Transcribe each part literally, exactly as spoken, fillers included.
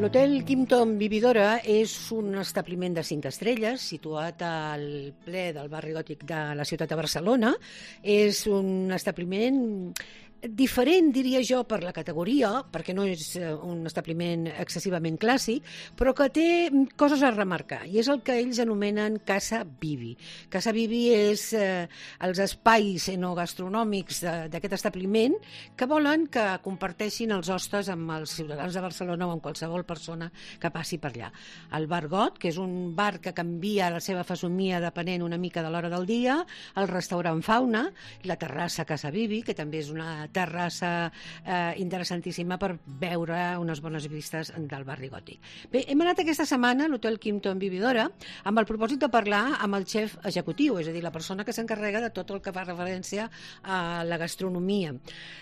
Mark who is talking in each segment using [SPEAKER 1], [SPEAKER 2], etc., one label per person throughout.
[SPEAKER 1] L'Hotel Kimpton Vividora és un establiment de cinc estrelles situat al ple del barri gòtic de la ciutat de Barcelona. És un establiment diferent, diria jo, per la categoria, perquè no és un establiment excessivament clàssic, però que té coses a remarcar, i és el que ells anomenen Casa Vivi. Casa Vivi és eh, els espais enogastronòmics d'aquest establiment que volen que comparteixin els hostes amb els ciutadans de Barcelona o amb qualsevol persona que passi per allà. El Bar Got, que és un bar que canvia la seva fesomia depenent una mica de l'hora del dia, el restaurant Fauna, la terrassa Casa Vivi, que també és una terrassa eh, interessantíssima per veure unes bones vistes del barri gòtic. Bé, hem anat aquesta setmana a l'Hotel Kimpton Vividora amb el propòsit de parlar amb el xef executiu, és a dir, la persona que s'encarrega de tot el que fa referència a la gastronomia.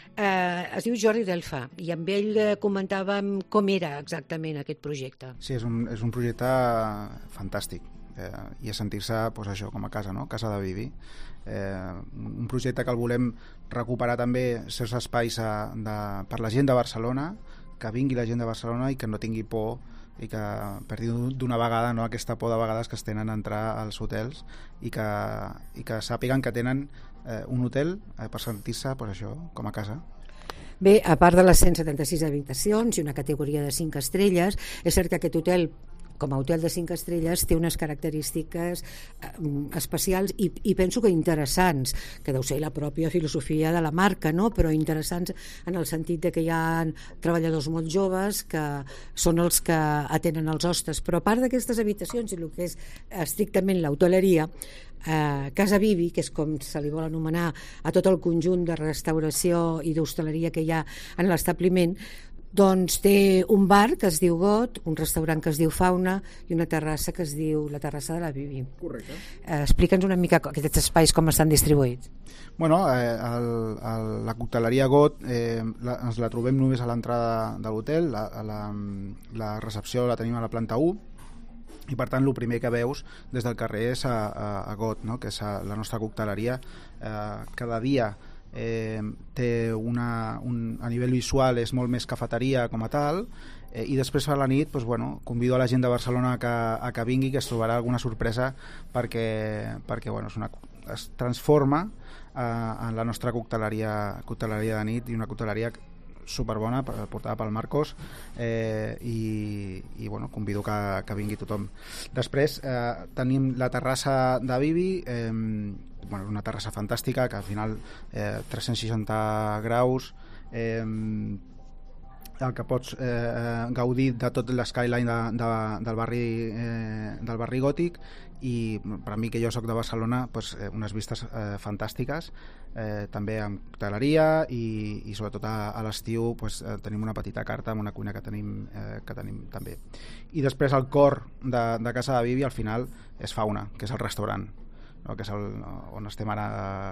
[SPEAKER 1] Eh, es diu Jordi Delfa, i amb ell eh, comentàvem com era exactament aquest projecte.
[SPEAKER 2] Sí, és un, és un projecte fantàstic. Eh, i a sentir-se pues, això, com a casa, no? Casa de Vivi. Eh, un projecte que el volem recuperar també certs espais a, de, per la gent de Barcelona, que vingui la gent de Barcelona i que no tingui por i que perdi d'una vegada, no, aquesta por de vegades que es tenen a entrar als hotels i que, i que sàpiguen que tenen eh, un hotel eh, per sentir-se pues, això, com a casa.
[SPEAKER 1] Bé, a part de les cent setanta-sis habitacions i una categoria de cinc estrelles, és cert que aquest hotel, com a hotel de cinc estrelles, té unes característiques eh, especials i, i penso que interessants, que deu ser la pròpia filosofia de la marca, no? Però interessants en el sentit de que hi ha treballadors molt joves que són els que atenen els hostes. Però a part d'aquestes habitacions i el que és estrictament l'hoteleria, eh, Casa Vivi, que és com se li vol anomenar a tot el conjunt de restauració i d'hostaleria que hi ha en l'establiment, doncs té un bar que es diu Got, un restaurant que es diu Fauna i una terrassa que es diu la terrassa de la Vivi.
[SPEAKER 2] Correcte.
[SPEAKER 1] Eh, Explica'ns una mica aquests espais com estan distribuïts.
[SPEAKER 2] Bueno, eh, el, el, la cocteleria Got eh, la, ens la trobem només a l'entrada de l'hotel, la, la, la recepció la tenim a la planta u, i per tant el primer que veus des del carrer és a, a, a Got, no? Que és a, la nostra cocteleria. Eh, cada dia Eh, té una, un, a nivell visual és molt més cafeteria com a tal, eh, i després a la nit doncs, bueno, convido a la gent de Barcelona a que, a que vingui, que es trobarà alguna sorpresa perquè, perquè bueno, és una, es transforma eh, en la nostra cocteleria, cocteleria de nit, i una cocteleria superbona, portada pel Marcos, eh, i, i bueno, convido que, que vingui tothom. Després eh, tenim la terrassa de Vivi, eh, bueno, una terrassa fantàstica que al final eh, tres-cents seixanta graus, eh, el que pots eh, gaudir de tot l'skyline de, de, del, barri, eh, del barri gòtic, i per a mi, que jo soc de Barcelona, pues, eh, unes vistes eh, fantàstiques, eh, també amb hoteleria, i, i sobretot a, a l'estiu pues, eh, tenim una petita carta amb una cuina que tenim, eh, que tenim també. I després el cor de, de Casa de Vivi al final és Fauna, que és el restaurant, no? Que és el, on estem ara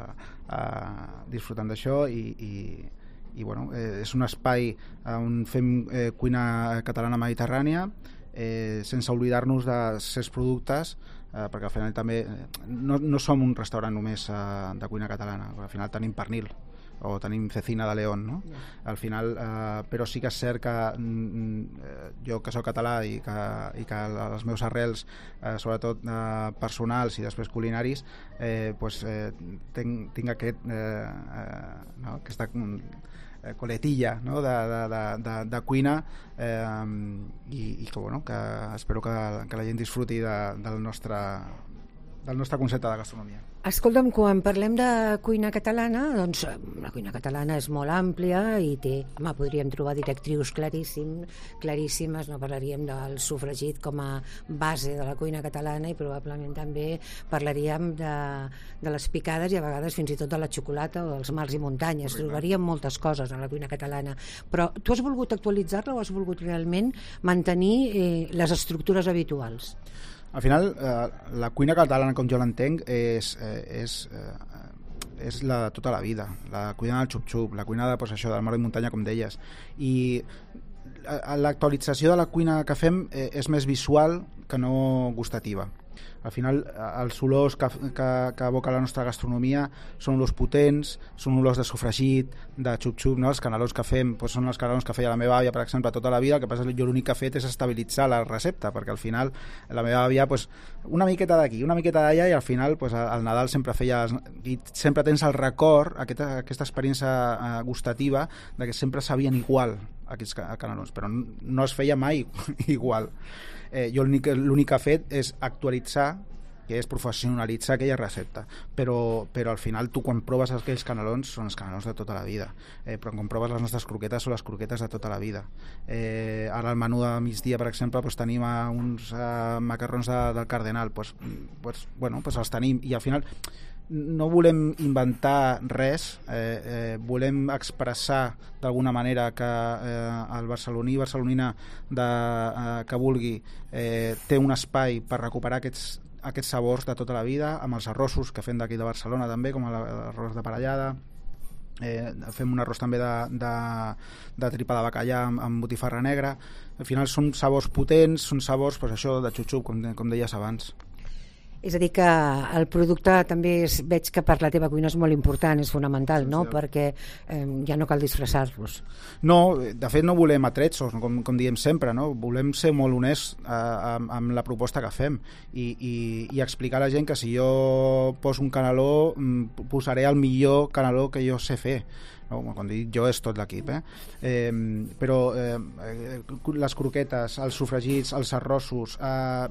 [SPEAKER 2] eh, disfrutant d'això, i, i i bueno, eh, és un espai on fem eh, cuina catalana mediterrània, eh, sense oblidar-nos de certs productes, eh, perquè al final també eh, no, no som un restaurant només eh, de cuina catalana, al final tenim pernil o tenim cecina de León, no? Yeah. Al final, eh, però sí que és cert que mm, jo que soc català i que, i que els meus arrels, eh, sobretot eh, personals i després culinaris, eh, pues, eh, tinc, tinc aquest, eh, eh, no? aquesta eh, coletilla, no? de, de, de, de, de cuina, eh, i, i que, bueno, que espero que, que la gent disfruti de, del nostre del nostre concepte de gastronomia.
[SPEAKER 1] Escolta'm, quan parlem de cuina catalana, doncs la cuina catalana és molt àmplia i té, home, podríem trobar directrius claríssim, claríssimes, no parlaríem del sofregit com a base de la cuina catalana, i probablement també parlaríem de, de les picades i a vegades fins i tot de la xocolata o dels mars i muntanyes. Trobaríem moltes coses a la cuina catalana, però tu has volgut actualitzar-la o has volgut realment mantenir eh, les estructures habituals?
[SPEAKER 2] Al final, eh, la cuina catalana, com jo l'entenc, és, eh, és, eh, és la de tota la vida. La cuina del xup-xup, la cuina de, pues, això, del mar i muntanya, com deies. I l'actualització de la cuina que fem eh, és més visual que no gustativa. Al final, els olors que, que, que evoca la nostra gastronomia són olors potents, són olors de sofregit, de xup-xup, no? Els canelons que fem doncs són els canelons que feia la meva àvia, per exemple, tota la vida. El que passa és que jo l'únic que he fet és estabilitzar la recepta, perquè al final la meva àvia, doncs, una miqueta d'aquí, una miqueta d'allà, i al final doncs, al Nadal sempre feia... I sempre tens el record, aquesta, aquesta experiència gustativa, de que sempre sabien igual aquests canelons, però no es feia mai igual. Eh, jo l'únic que he fet és actualitzar, que és professionalitzar aquella recepta, però, però al final tu quan proves aquells canelons són els canelons de tota la vida, eh, però quan proves les nostres croquetes són les croquetes de tota la vida. Eh, ara al menú de migdia, per exemple, doncs tenim uns uh, macarrons de, del Cardenal, doncs, doncs, bueno, doncs els tenim, i al final no volem inventar res, eh, eh, volem expressar d'alguna manera que eh, el barceloní i barcelonina de, eh, que vulgui eh, té un espai per recuperar aquests, aquests sabors de tota la vida, amb els arrossos que fem d'aquí de Barcelona també, com l'arròs de parellada. Eh, fem un arròs també de, de, de tripa de bacallà amb, amb botifarra negra. Al final són sabors potents, són sabors pues, això de xup-xup, com, com deies abans.
[SPEAKER 1] És a dir, que el producte també és, veig que per la teva cuina és molt important, és fonamental, no? Sí, perquè eh, ja no cal disfressar-los.
[SPEAKER 2] No, de fet no volem atretsos, com, com diem sempre, no? Volem ser molt honests eh, amb, amb la proposta que fem i, i, i explicar a la gent que si jo poso un caneló posaré el millor caneló que jo sé fer. No, quan dic jo és tot l'equip, eh? Eh, però eh, les croquetes, els sofregits, els arrossos,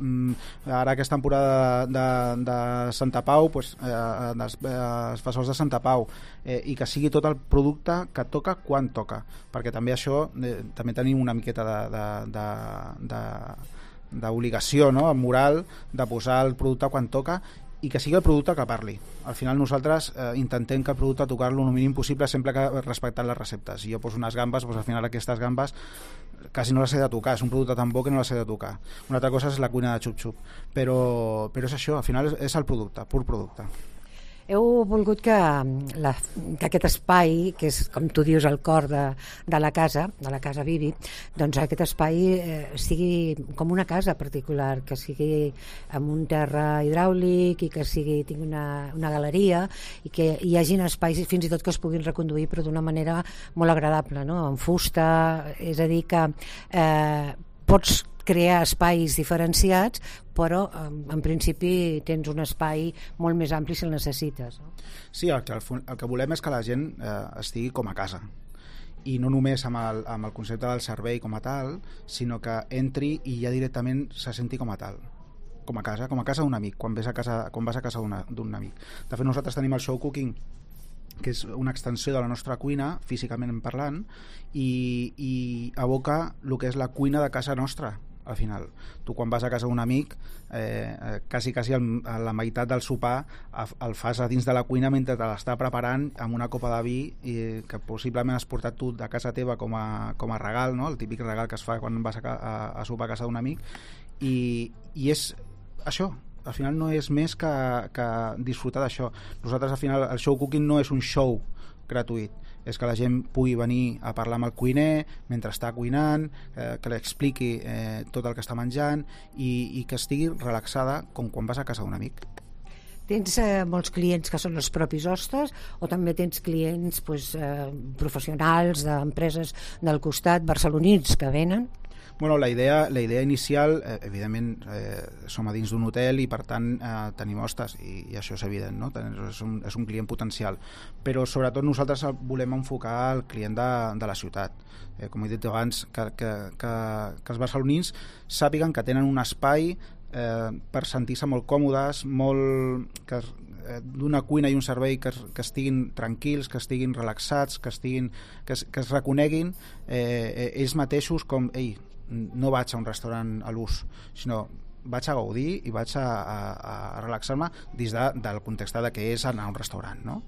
[SPEAKER 2] eh, ara aquesta temporada de, de Santa Pau, pues, eh, dels, eh, els fesols de Santa Pau, eh, i que sigui tot el producte que toca quan toca, perquè també això eh, també tenim una miqueta de, de, de, de d'obligació, no? Moral, de posar el producte quan toca i que sigui el producte que parli. Al final nosaltres eh, intentem que el producte tocar-lo el mínim possible, sempre que respectant les receptes. Si jo poso unes gambes, doncs al final aquestes gambes quasi no les he de tocar, és un producte tan bo que no les he de tocar. Una altra cosa és la cuina de xup-xup, però, però és això, al final és, és el producte, pur producte.
[SPEAKER 1] Heu volgut que, la, que aquest espai, que és, com tu dius, el cor de, de la casa, de la casa Vivi, doncs aquest espai eh, sigui com una casa particular, que sigui amb un terra hidràulic i que sigui tingui una, una galeria i que hi hagin espais fins i tot que es puguin reconduir però d'una manera molt agradable, no? En fusta, és a dir que eh, pots crear espais diferenciats, però en principi tens un espai molt més ampli si el necessites. No?
[SPEAKER 2] Sí, el que, el que volem és que la gent eh, estigui com a casa, i no només amb el, amb el concepte del servei com a tal, sinó que entri i ja directament se senti com a tal, com a casa, com a casa d'un amic, quan vas a casa, quan vas a casa d'un amic. De fet, nosaltres tenim el show cooking, que és una extensió de la nostra cuina, físicament parlant, i, i evoca el que és la cuina de casa nostra. Al final, tu quan vas a casa d'un amic eh, quasi, quasi el, la meitat del sopar el fas a dins de la cuina mentre te l'està preparant amb una copa de vi i, que possiblement has portat tu de casa teva com a, com a regal, no? El típic regal que es fa quan vas a, a, a sopar a casa d'un amic, i, i és això. Al final no és més que, que disfrutar d'això. Nosaltres al final el show cooking no és un show gratuït, és que la gent pugui venir a parlar amb el cuiner mentre està cuinant, eh, que li expliqui eh, tot el que està menjant i, i que estigui relaxada com quan vas a casa d'un amic.
[SPEAKER 1] Tens eh, molts clients que són els propis hostes o també tens clients pues, eh, professionals d'empreses del costat, barcelonins que venen?
[SPEAKER 2] Bueno, la idea, la idea inicial, eh, evidentment, eh, som a dins d'un hotel i per tant eh, tenim hostes i, i això és evident, no? És un, és un client potencial, però sobretot nosaltres volem enfocar el client de, de la ciutat. Eh, com he dit abans, que, que, que, que els barcelonins sàpiguen que tenen un espai eh, per sentir-se molt còmodes, molt, que eh, d'una cuina i un servei que, que estiguin tranquils, que estiguin relaxats, que, estiguin, que, es, que es reconeguin eh, ells mateixos com, ei, no vaig a un restaurant a l'ús, sinó vaig a gaudir i vaig a, a, a relaxar-me dins de, del context de què és anar a un restaurant, no?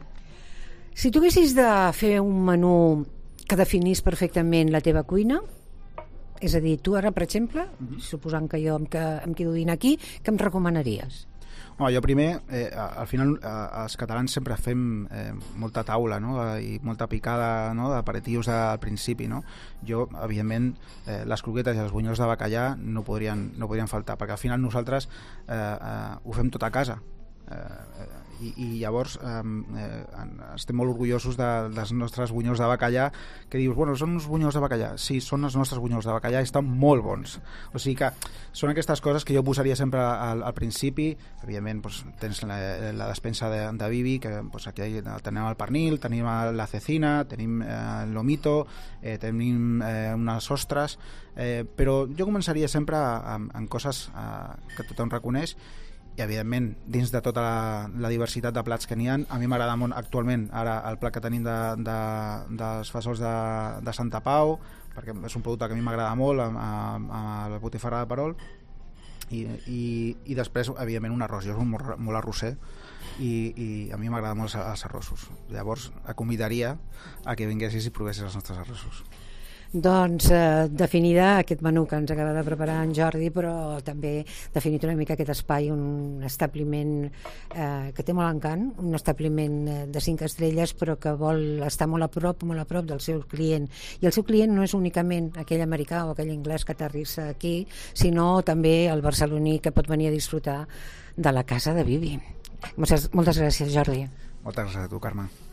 [SPEAKER 1] Si tu haguessis de fer un menú que definís perfectament la teva cuina, és a dir, tu ara, per exemple, mm-hmm. suposant que jo em, que, em quedo dint aquí, què em recomanaries?
[SPEAKER 2] No, jo primer, eh, al final eh, els catalans sempre fem eh, molta taula, no? I molta picada, no? D'aperitius al principi, no? Jo, evidentment, eh, les croquetes i els bunyols de bacallà no podrien, no podrien faltar, perquè al final nosaltres eh, eh, ho fem tot a casa. Eh, i, i llavors eh, eh, estem molt orgullosos de, dels nostres bunyols de bacallà, que dius, bueno, són uns bunyols de bacallà. Sí, són els nostres bunyols de bacallà i estan molt bons. O sigui que són aquestes coses que jo posaria sempre al, al principi. Evidentment, doncs, tens la, la despensa de, de Bibi, que doncs, aquí tenim el pernil, tenim la cecina, tenim eh, el lomito, eh, tenim eh, unes ostres, eh, però jo començaria sempre amb, amb coses eh, que tothom reconeix. I evidentment, dins de tota la, la diversitat de plats que n'hi ha, a mi m'agrada molt actualment ara el plat que tenim de, de, dels fesols de, de Santa Pau, perquè és un producte que a mi m'agrada molt, amb, amb, amb la botifarra de perol, i, i, i després, evidentment, un arròs. Jo soc molt, molt arrosser, i, i a mi m'agrada molt els, els arrossos. Llavors, et convidaria a que vinguessis i provessis els nostres arrossos.
[SPEAKER 1] Doncs eh, definida aquest menú que ens acaba de preparar en Jordi, però també definit una mica aquest espai, un establiment eh, que té molt encant, un establiment de cinc estrelles, però que vol estar molt a prop, molt a prop del seu client. I el seu client no és únicament aquell americà o aquell anglès que aterrissa aquí, sinó també el barceloní que pot venir a disfrutar de la casa de Bibi. Moltes, moltes gràcies, Jordi.
[SPEAKER 2] Moltes gràcies a tu, Carme.